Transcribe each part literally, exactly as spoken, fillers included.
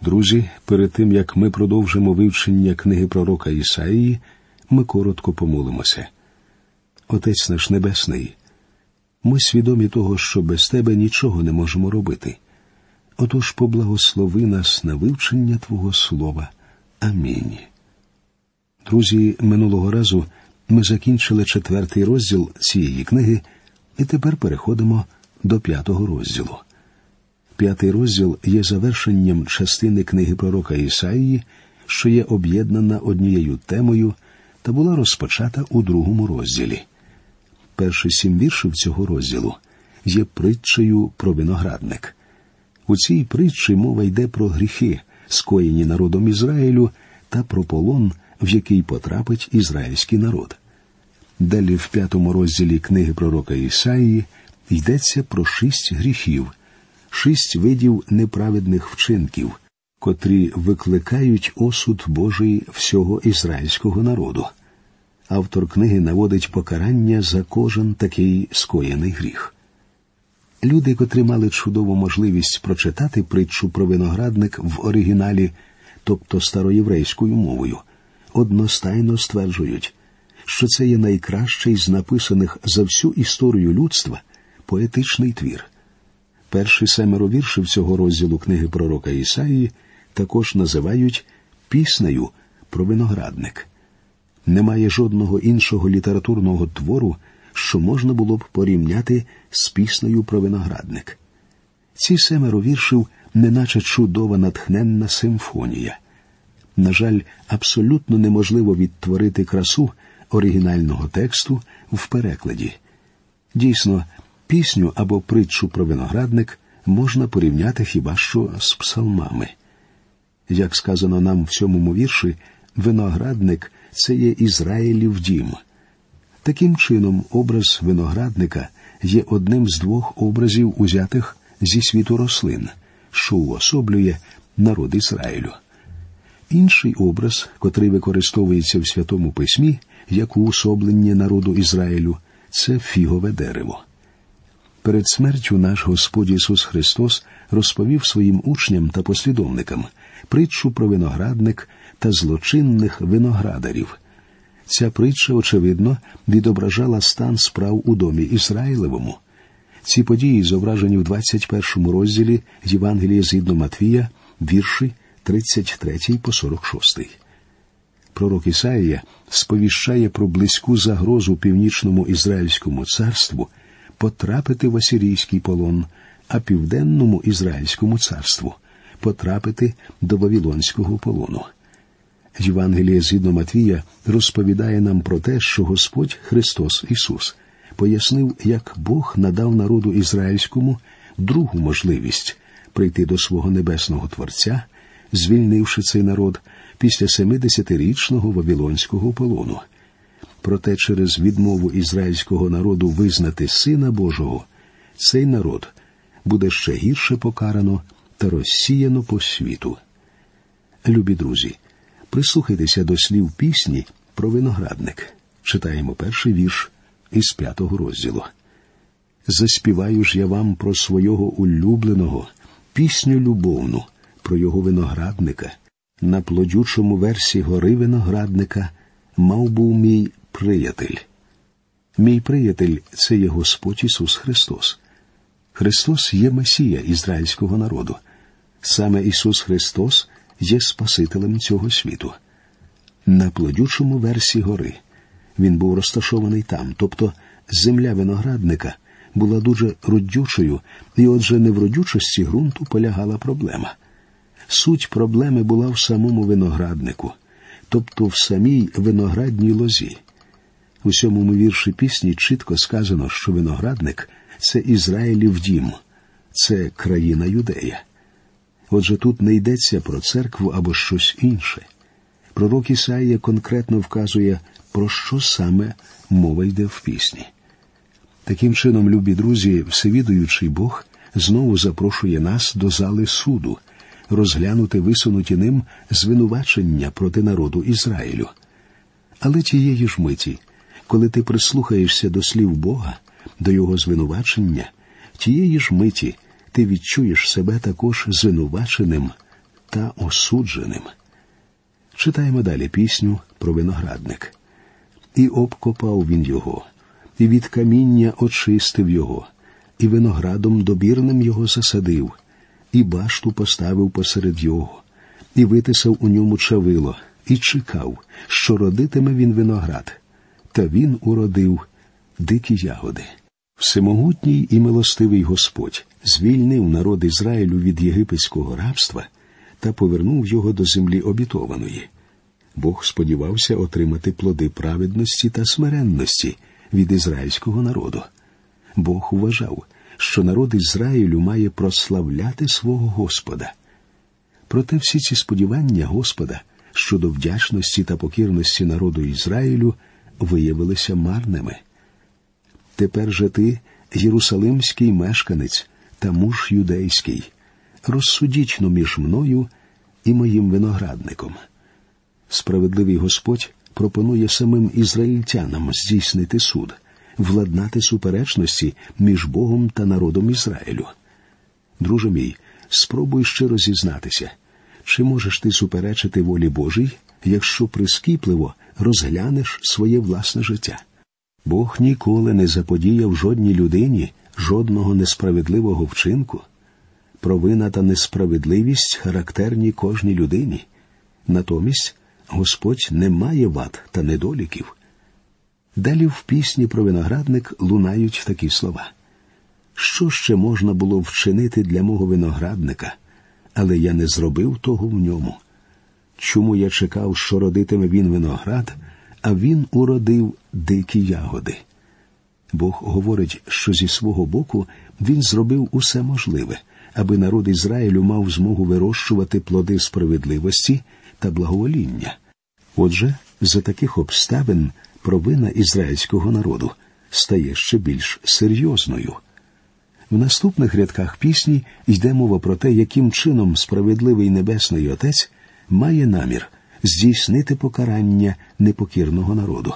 Друзі, перед тим, як ми продовжимо вивчення книги пророка Ісаїї, ми коротко помолимося. Отець наш Небесний, ми свідомі того, що без Тебе нічого не можемо робити. Отож поблагослови нас на вивчення Твого Слова. Амінь. Друзі, минулого разу ми закінчили четвертий розділ цієї книги і тепер переходимо до п'ятого розділу. П'ятий розділ є завершенням частини книги пророка Ісаїї, що є об'єднана однією темою та була розпочата у другому розділі. Перші сім віршів цього розділу є притчею про виноградник. У цій притчі мова йде про гріхи, скоєні народом Ізраїлю, та про полон, в який потрапить ізраїльський народ. Далі в п'ятому розділі книги пророка Ісаїї йдеться про шість гріхів, шість видів неправедних вчинків, котрі викликають осуд Божий всього ізраїльського народу. Автор книги наводить покарання за кожен такий скоєний гріх. Люди, котрі мали чудову можливість прочитати притчу про виноградник в оригіналі, тобто староєврейською мовою, одностайно стверджують, що це є найкращий з написаних за всю історію людства поетичний твір. Перші семеро віршів цього розділу книги пророка Ісаїї також називають «піснею про виноградник». Немає жодного іншого літературного твору, що можна було б порівняти з піснею про виноградник. Ці семеро віршів неначе чудова натхненна симфонія. На жаль, абсолютно неможливо відтворити красу оригінального тексту в перекладі. Дійсно, пісню або притчу про виноградник можна порівняти хіба що з псалмами. Як сказано нам в сьомому вірші, виноградник – це є Ізраїлів дім. Таким чином, образ виноградника є одним з двох образів, узятих зі світу рослин, що уособлює народ Ізраїлю. Інший образ, котрий використовується в Святому Письмі, як уособлення народу Ізраїлю, це фігове дерево. Перед смертю наш Господь Ісус Христос розповів своїм учням та послідовникам притчу про виноградник та злочинних виноградарів. Ця притча, очевидно, відображала стан справ у домі Ізраїлевому. Ці події зображені в двадцять першому розділі Євангелія згідно Матвія, вірші тридцять третій по сорок шостий. Пророк Ісаїя сповіщає про близьку загрозу північному Ізраїльському царству потрапити в асирійський полон, а південному Ізраїльському царству потрапити до Вавилонського полону. Євангеліє згідно Матвія розповідає нам про те, що Господь Христос Ісус пояснив, як Бог надав народу ізраїльському другу можливість прийти до свого небесного Творця, звільнивши цей народ після семидесятирічного Вавилонського полону. Проте через відмову ізраїльського народу визнати Сина Божого, цей народ буде ще гірше покарано та розсіяно по світу. Любі друзі, прислухайтеся до слів пісні про виноградник. Читаємо перший вірш із п'ятого розділу. «Заспіваю ж я вам про свого улюбленого, пісню любовну, про його виноградника. На плодючому версі гори виноградника мав був мій приятель». Мій приятель – це є Господь Ісус Христос. Христос є Месія ізраїльського народу. Саме Ісус Христос є Спасителем цього світу. На плодючому версі гори. Він був розташований там, тобто земля виноградника була дуже родючою, і отже не в родючості ґрунту полягала проблема. Суть проблеми була в самому винограднику, тобто в самій виноградній лозі. У сьомому вірші пісні чітко сказано, що виноградник – це Ізраїлів дім, це країна Юдея. Отже, тут не йдеться про церкву або щось інше. Пророк Ісаїя конкретно вказує, про що саме мова йде в пісні. Таким чином, любі друзі, всевідуючий Бог знову запрошує нас до зали суду, розглянути висунуті ним звинувачення проти народу Ізраїлю. Але тієї ж миті, коли ти прислухаєшся до слів Бога, до Його звинувачення, тієї ж миті ти відчуєш себе також звинуваченим та осудженим. Читаємо далі пісню про виноградник. «І обкопав він його, і від каміння очистив його, і виноградом добірним його засадив, і башту поставив посеред його, і витисав у ньому чавило, і чекав, що родитиме він виноград. Та він уродив дикі ягоди». Всемогутній і милостивий Господь звільнив народ Ізраїлю від єгипетського рабства та повернув його до землі обітованої. Бог сподівався отримати плоди праведності та смиренності від ізраїльського народу. Бог вважав, що народ Ізраїлю має прославляти свого Господа. Проте всі ці сподівання Господа щодо вдячності та покірності народу Ізраїлю виявилися марними. «Тепер же ти, єрусалимський мешканець та муж юдейський, розсудіть-но між мною і моїм виноградником». Справедливий Господь пропонує самим ізраїльтянам здійснити суд, владнати суперечності між Богом та народом Ізраїлю. Друже мій, спробуй щиро зізнатися, чи можеш ти суперечити волі Божій, якщо прискіпливо розглянеш своє власне життя? Бог ніколи не заподіяв жодній людині жодного несправедливого вчинку. Провина та несправедливість характерні кожній людині. Натомість Господь не має вад та недоліків. Далі в пісні про виноградник лунають такі слова. «Що ще можна було вчинити для мого виноградника, але я не зробив того в ньому? Чому я чекав, що родитиме він виноград, а він уродив дикі ягоди?» Бог говорить, що зі свого боку він зробив усе можливе, аби народ Ізраїлю мав змогу вирощувати плоди справедливості та благовоління. Отже, за таких обставин провина ізраїльського народу стає ще більш серйозною. В наступних рядках пісні йде мова про те, яким чином справедливий Небесний Отець має намір здійснити покарання непокірного народу.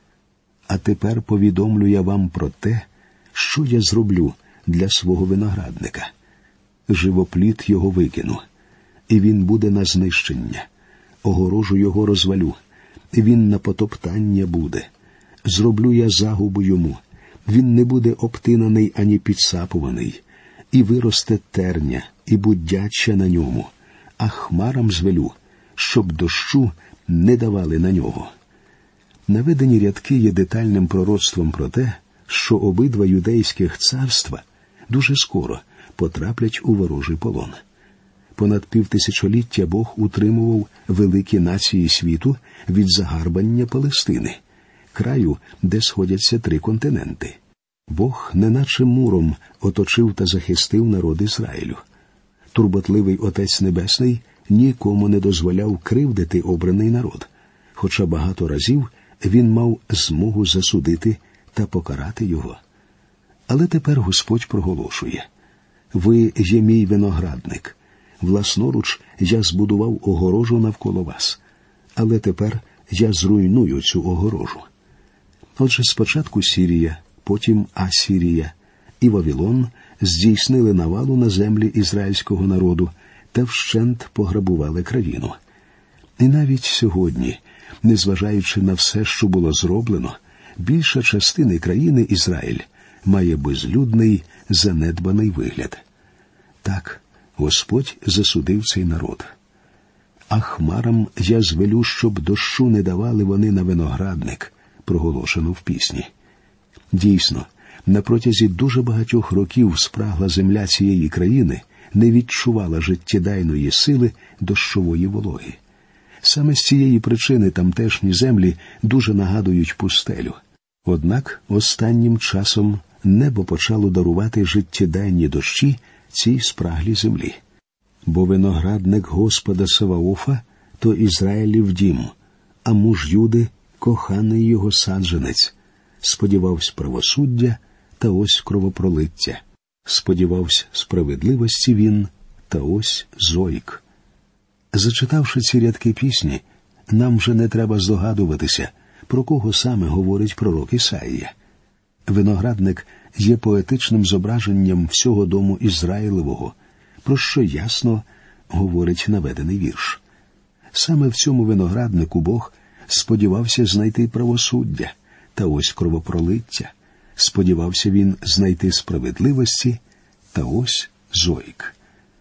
«А тепер повідомлю я вам про те, що я зроблю для свого виноградника. Живоплід його викину, і він буде на знищення. Огорожу його розвалю, і він на потоптання буде. Зроблю я загубу йому, він не буде обтинаний ані підсапуваний, і виросте терня, і будяча на ньому, а хмарам звелю, щоб дощу не давали на нього». Наведені рядки є детальним пророцтвом про те, що обидва юдейських царства дуже скоро потраплять у ворожий полон. Понад півтисячоліття Бог утримував великі нації світу від загарбання Палестини, краю, де сходяться три континенти. Бог неначе муром оточив та захистив народ Ізраїлю. Турботливий Отець Небесний нікому не дозволяв кривдити обраний народ, хоча багато разів він мав змогу засудити та покарати його. Але тепер Господь проголошує: «Ви є мій виноградник, власноруч я збудував огорожу навколо вас, але тепер я зруйную цю огорожу». Отже, спочатку Сірія, потім Асірія і Вавилон здійснили навалу на землі ізраїльського народу та вщент пограбували країну. І навіть сьогодні, незважаючи на все, що було зроблено, більша частина країни Ізраїль має безлюдний, занедбаний вигляд. Так, Господь засудив цей народ. «А хмарам я звелю, щоб дощу не давали вони на виноградник», проголошено в пісні. Дійсно, на протязі дуже багатьох років спрагла земля цієї країни не відчувала життєдайної сили дощової вологи. Саме з цієї причини тамтешні землі дуже нагадують пустелю. Однак останнім часом небо почало дарувати життєдайні дощі цій спраглій землі. «Бо виноградник Господа Саваофа – то Ізраїлів дім, а муж Юди – коханий його саджанець. Сподівався правосуддя, та ось кровопролиття. Сподівався справедливості він, та ось зойк». Зачитавши ці рядки пісні, нам вже не треба здогадуватися, про кого саме говорить пророк Ісаїя. Виноградник є поетичним зображенням всього дому Ізраїлевого, про що ясно говорить наведений вірш. Саме в цьому винограднику Бог сподівався знайти правосуддя, та ось кровопролиття. Сподівався він знайти справедливості, та ось зойк.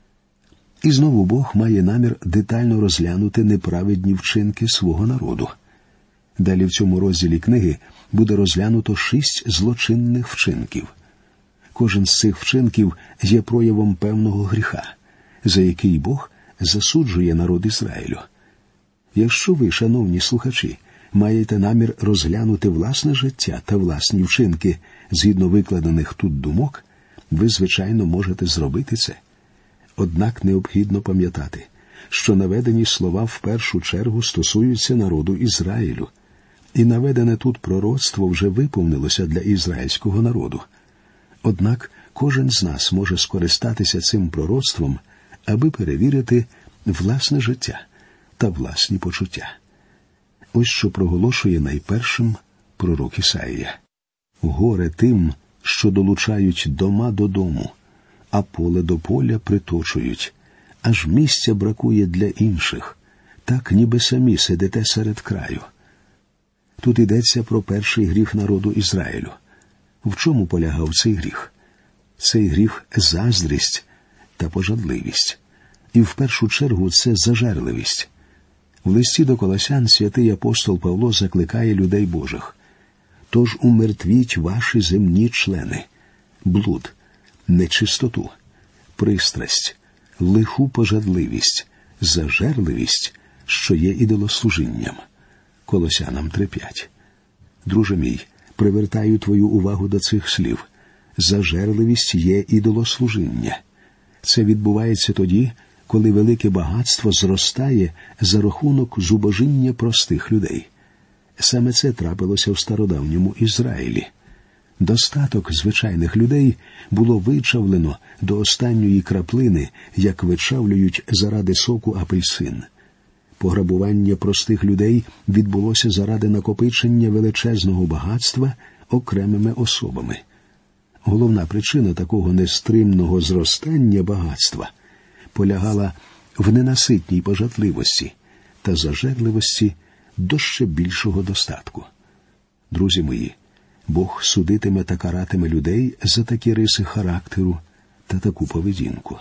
І знову Бог має намір детально розглянути неправедні вчинки свого народу. Далі в цьому розділі книги буде розглянуто шість злочинних вчинків. Кожен з цих вчинків є проявом певного гріха, за який Бог засуджує народ Ізраїлю. Якщо ви, шановні слухачі, маєте намір розглянути власне життя та власні вчинки згідно викладених тут думок, ви, звичайно, можете зробити це. Однак необхідно пам'ятати, що наведені слова в першу чергу стосуються народу Ізраїлю. І наведене тут пророцтво вже виповнилося для ізраїльського народу. Однак кожен з нас може скористатися цим пророцтвом, аби перевірити власне життя та власні почуття. Ось що проголошує найпершим пророк Ісаїя. «Горе тим, що долучають дома до дому, а поле до поля приточують, аж місця бракує для інших, так ніби самі сидите серед краю». Тут йдеться про перший гріх народу Ізраїлю. В чому полягав цей гріх? Цей гріх – заздрість та пожадливість. І в першу чергу це зажерливість. В листі до Колосян святий апостол Павло закликає людей Божих. «Тож умертвіть ваші земні члени – блуд, нечистоту, пристрасть, лиху пожадливість, зажерливість, що є ідолослужінням». Колосянам три п'ять. Друже мій, привертаю твою увагу до цих слів. Зажерливість є ідолослужіння. Це відбувається тоді, коли велике багатство зростає за рахунок зубожіння простих людей. Саме це трапилося в стародавньому Ізраїлі. Достаток звичайних людей було вичавлено до останньої краплини, як вичавлюють заради соку апельсин. Пограбування простих людей відбулося заради накопичення величезного багатства окремими особами. Головна причина такого нестримного зростання багатства полягала в ненаситній пожадливості та зажерливості до ще більшого достатку. Друзі мої, Бог судитиме та каратиме людей за такі риси характеру та таку поведінку.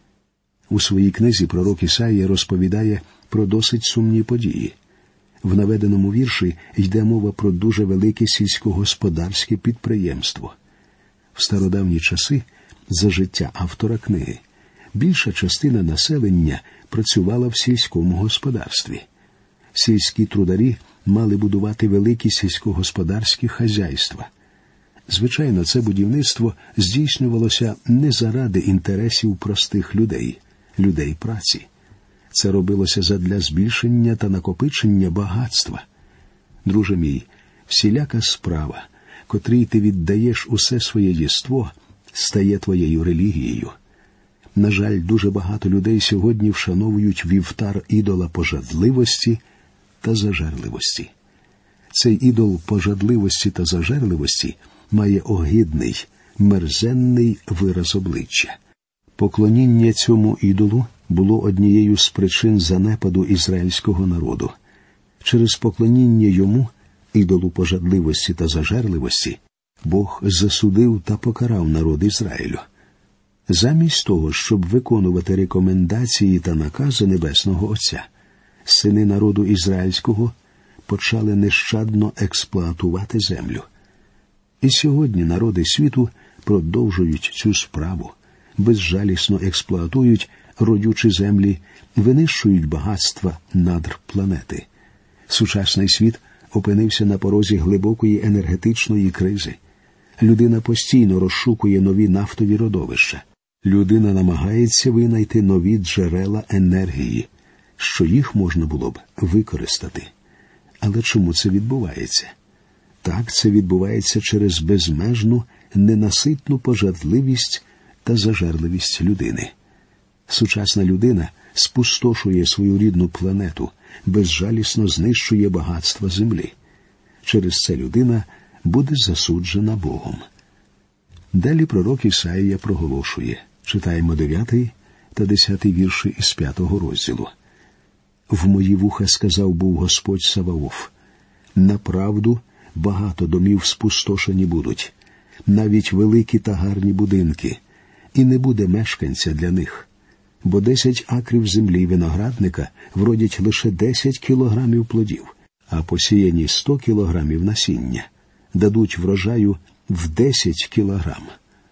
У своїй книзі пророк Ісаїя розповідає про досить сумні події. В наведеному вірші йде мова про дуже велике сільськогосподарське підприємство. В стародавні часи, за життя автора книги, більша частина населення працювала в сільському господарстві. Сільські трударі мали будувати великі сільськогосподарські хазяйства. Звичайно, це будівництво здійснювалося не заради інтересів простих людей, людей праці. Це робилося задля збільшення та накопичення багатства. Друже мій, всіляка справа, котрій ти віддаєш усе своє єство, стає твоєю релігією. На жаль, дуже багато людей сьогодні вшановують вівтар ідола пожадливості та зажерливості. Цей ідол пожадливості та зажерливості має огидний, мерзенний вираз обличчя. Поклоніння цьому ідолу було однією з причин занепаду ізраїльського народу. Через поклоніння йому, ідолу пожадливості та зажерливості, Бог засудив та покарав народ Ізраїлю. Замість того, щоб виконувати рекомендації та накази Небесного Отця, сини народу ізраїльського почали нещадно експлуатувати землю. І сьогодні народи світу продовжують цю справу, безжалісно експлуатують родючі землі, винищують багатства надр планети. Сучасний світ опинився на порозі глибокої енергетичної кризи. Людина постійно розшукує нові нафтові родовища. Людина намагається винайти нові джерела енергії, що їх можна було б використати. Але чому це відбувається? Так, це відбувається через безмежну, ненаситну пожадливість та зажерливість людини. Сучасна людина спустошує свою рідну планету, безжалісно знищує багатства землі. Через це людина буде засуджена Богом. Далі пророк Ісаїя проголошує, читаємо дев'ятий та десятий вірші із п'ятого розділу. «В мої вуха сказав був Господь Саваоф, направду багато домів спустошені будуть, навіть великі та гарні будинки, і не буде мешканця для них. Бо десять акрів землі виноградника вродять лише десять кілограмів плодів, а посіяні сто кілограмів насіння дадуть врожаю в десять кілограм».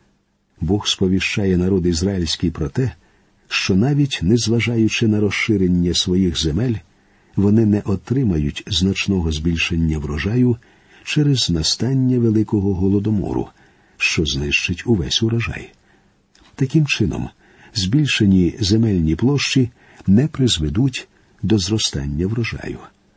Бог сповіщає народ ізраїльський про те, що навіть незважаючи на розширення своїх земель, вони не отримають значного збільшення врожаю через настання великого голодомору, що знищить увесь урожай. Таким чином, збільшені земельні площі не призведуть до зростання врожаю.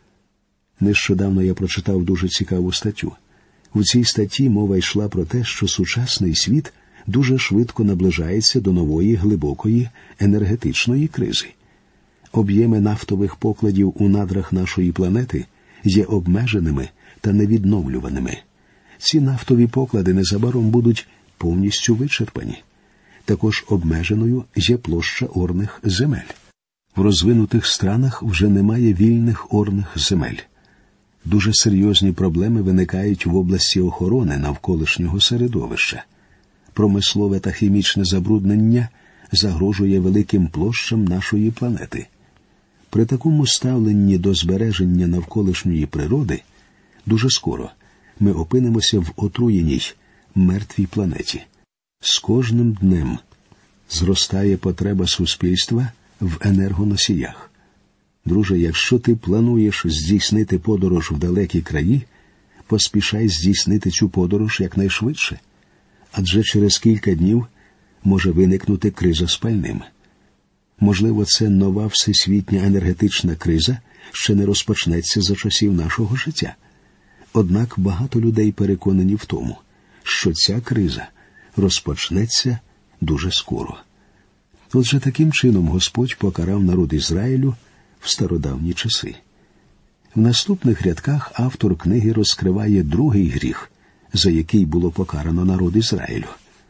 Нещодавно я прочитав дуже цікаву статтю. У цій статті мова йшла про те, що сучасний світ дуже швидко наближається до нової глибокої енергетичної кризи. Об'єми нафтових покладів у надрах нашої планети є обмеженими та невідновлюваними. Ці нафтові поклади незабаром будуть повністю вичерпані. Також обмеженою є площа орних земель. В розвинутих странах вже немає вільних орних земель. Дуже серйозні проблеми виникають в області охорони навколишнього середовища. Промислове та хімічне забруднення загрожує великим площам нашої планети. При такому ставленні до збереження навколишньої природи дуже скоро ми опинимося в отруєній, мертвій планеті. З кожним днем зростає потреба суспільства в енергоносіях. Друже, якщо ти плануєш здійснити подорож в далекі краї, поспішай здійснити цю подорож якнайшвидше, адже через кілька днів може виникнути криза з пальним. Можливо, це нова всесвітня енергетична криза ще не розпочнеться за часів нашого життя. Однак багато людей переконані в тому, що ця криза розпочнеться дуже скоро. Отже, таким чином Господь покарав народ Ізраїлю в стародавні часи. В наступних рядках автор книги розкриває другий гріх, за який було покарано народ Ізраїлю.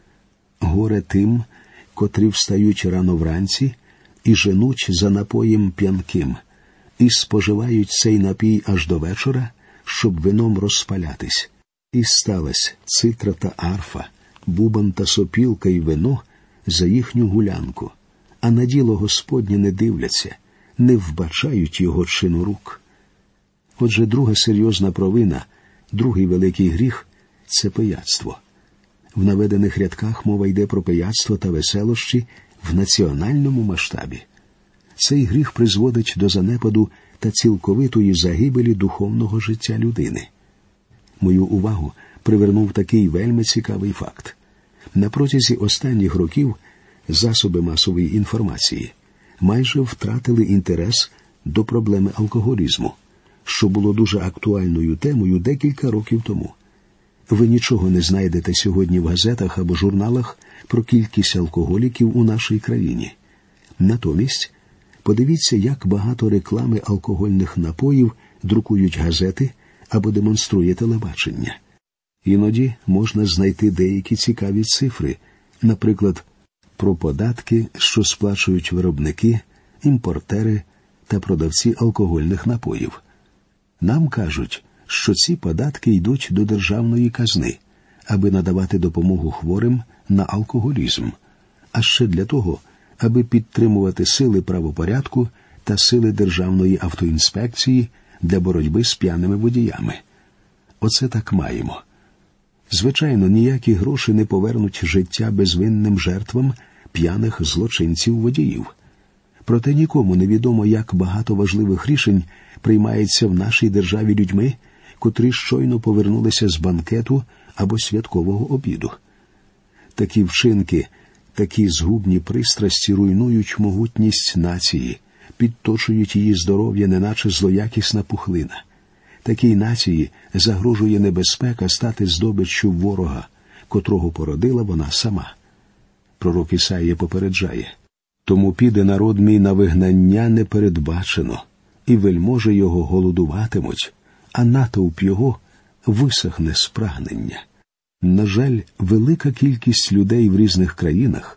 «Горе тим, котрі встають рано вранці і женуть за напоєм п'янким, і споживають цей напій аж до вечора, щоб вином розпалятись. І сталась цитра та арфа, бубон та сопілка і вино за їхню гулянку, а на діло Господнє не дивляться, не вбачають його чину рук». Отже, друга серйозна провина, другий великий гріх – це пияцтво. В наведених рядках мова йде про пияцтво та веселощі в національному масштабі. Цей гріх призводить до занепаду та цілковитої загибелі духовного життя людини. Мою увагу привернув такий вельми цікавий факт. На протязі останніх років засоби масової інформації майже втратили інтерес до проблеми алкоголізму, що було дуже актуальною темою декілька років тому. Ви нічого не знайдете сьогодні в газетах або журналах про кількість алкоголіків у нашій країні. Натомість, подивіться, як багато реклами алкогольних напоїв друкують газети або демонструє телебачення. Іноді можна знайти деякі цікаві цифри, наприклад, про податки, що сплачують виробники, імпортери та продавці алкогольних напоїв. Нам кажуть, що ці податки йдуть до державної казни, аби надавати допомогу хворим на алкоголізм, а ще для того, аби підтримувати сили правопорядку та сили Державної автоінспекції для боротьби з п'яними водіями. Оце так маємо. Звичайно, ніякі гроші не повернуть життя безвинним жертвам п'яних злочинців-водіїв. Проте нікому не відомо, як багато важливих рішень приймається в нашій державі людьми, котрі щойно повернулися з банкету або святкового обіду. Такі вчинки, такі згубні пристрасті руйнують могутність нації, підточують її здоров'я, неначе злоякісна пухлина. Такій нації загрожує небезпека стати здобиччю ворога, котрого породила вона сама. Пророк Ісаїя попереджає: «Тому піде народ мій на вигнання непередбачено, і вельможі його голодуватимуть, а натовп його висохне з прагнення». На жаль, велика кількість людей в різних країнах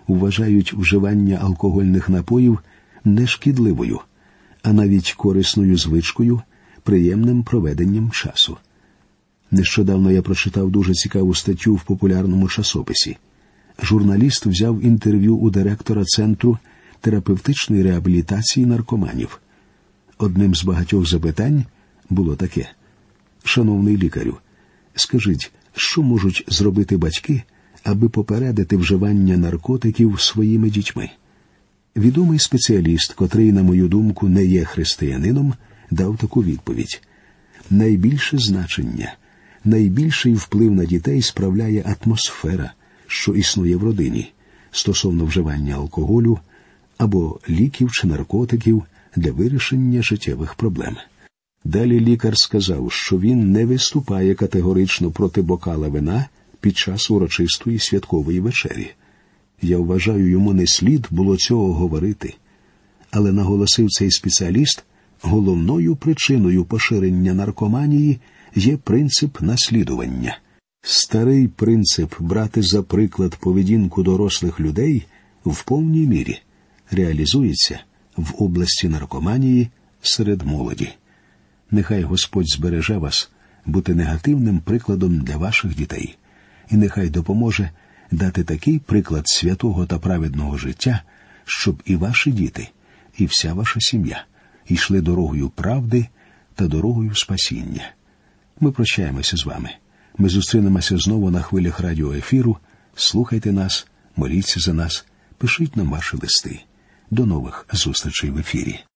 вважають вживання алкогольних напоїв не шкідливою, а навіть корисною звичкою, приємним проведенням часу. Нещодавно я прочитав дуже цікаву статтю в популярному часописі. Журналіст взяв інтерв'ю у директора Центру терапевтичної реабілітації наркоманів. Одним з багатьох запитань було таке: «Шановний лікарю, скажіть, що можуть зробити батьки, аби попередити вживання наркотиків своїми дітьми?» Відомий спеціаліст, котрий, на мою думку, не є християнином, дав таку відповідь: «Найбільше значення, найбільший вплив на дітей справляє атмосфера, що існує в родині, стосовно вживання алкоголю або ліків чи наркотиків для вирішення життєвих проблем». Далі лікар сказав, що він не виступає категорично проти бокала вина під час урочистої святкової вечері. Я вважаю, йому не слід було цього говорити. Але, наголосив цей спеціаліст, головною причиною поширення наркоманії є принцип наслідування. Старий принцип брати за приклад поведінку дорослих людей в повній мірі реалізується в області наркоманії серед молоді. Нехай Господь збереже вас бути негативним прикладом для ваших дітей, і нехай допоможе дати такий приклад святого та праведного життя, щоб і ваші діти, і вся ваша сім'я йшли дорогою правди та дорогою спасіння. Ми прощаємося з вами. Ми зустрінемося знову на хвилях радіоефіру. Слухайте нас, моліться за нас, пишіть нам ваші листи. До нових зустрічей в ефірі.